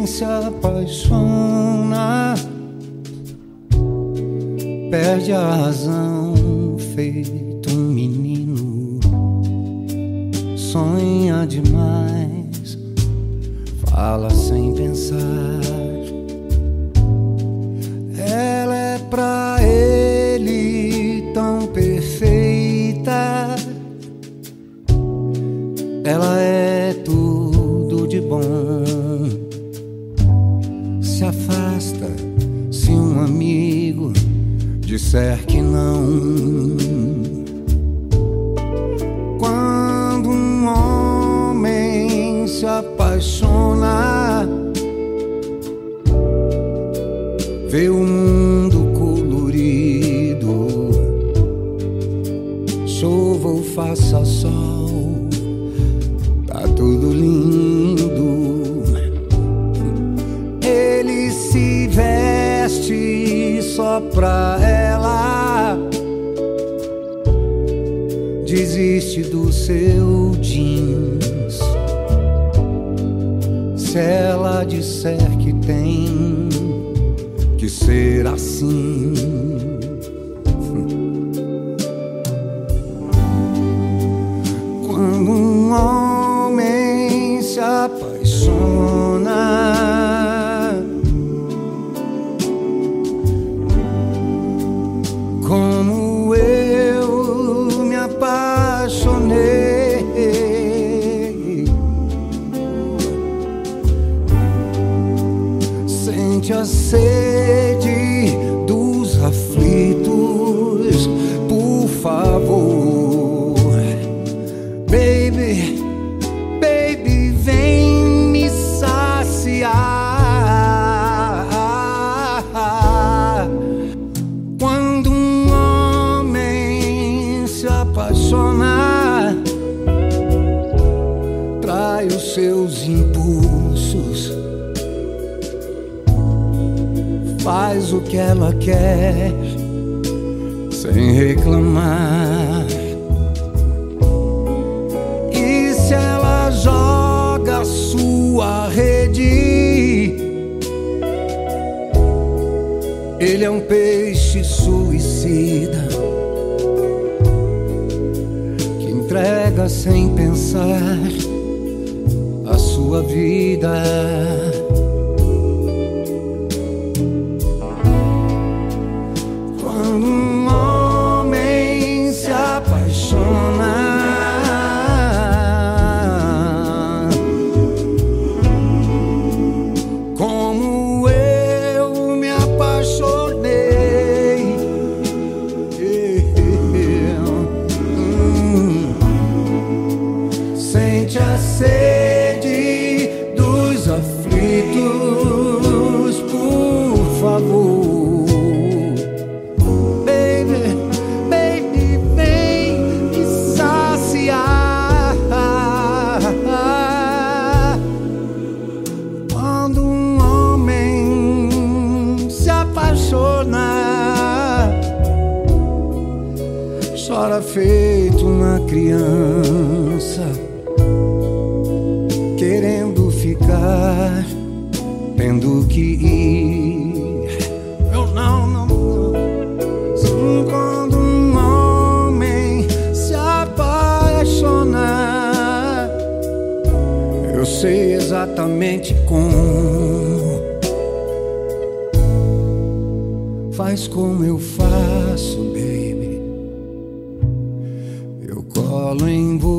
se apaixona, perde a razão, feito um menino. Sonha demais, fala sem pensar. Ela é pra ele tão perfeita, ela é tudo de bom. Se afasta se um amigo disser que não. Quando um homem se apaixona, vê o mundo colorido, chova ou faça sol, tá tudo lindo. Ele se veste só pra ela, desiste do seu jeans. Se ela disser que tem que ser assim, quando um homem se apaixona, como eu me apaixonei, sente a sede dos aflitos, por favor, baby, baby, vem me saciar. Quando um homem se apaixona, trai os seus impulsos, faz o que ela quer sem reclamar. E se ela joga a sua rede, ele é um peixe suicida que entrega sem pensar a sua vida. Quando um homem se apaixona, como eu me apaixonei, sente a sede dos aflitos, por favor, chora feito uma criança, querendo ficar, tendo que ir. Eu não. Quando um homem se apaixona, eu sei exatamente como. Faz como eu faço, baby. Eu colo em você.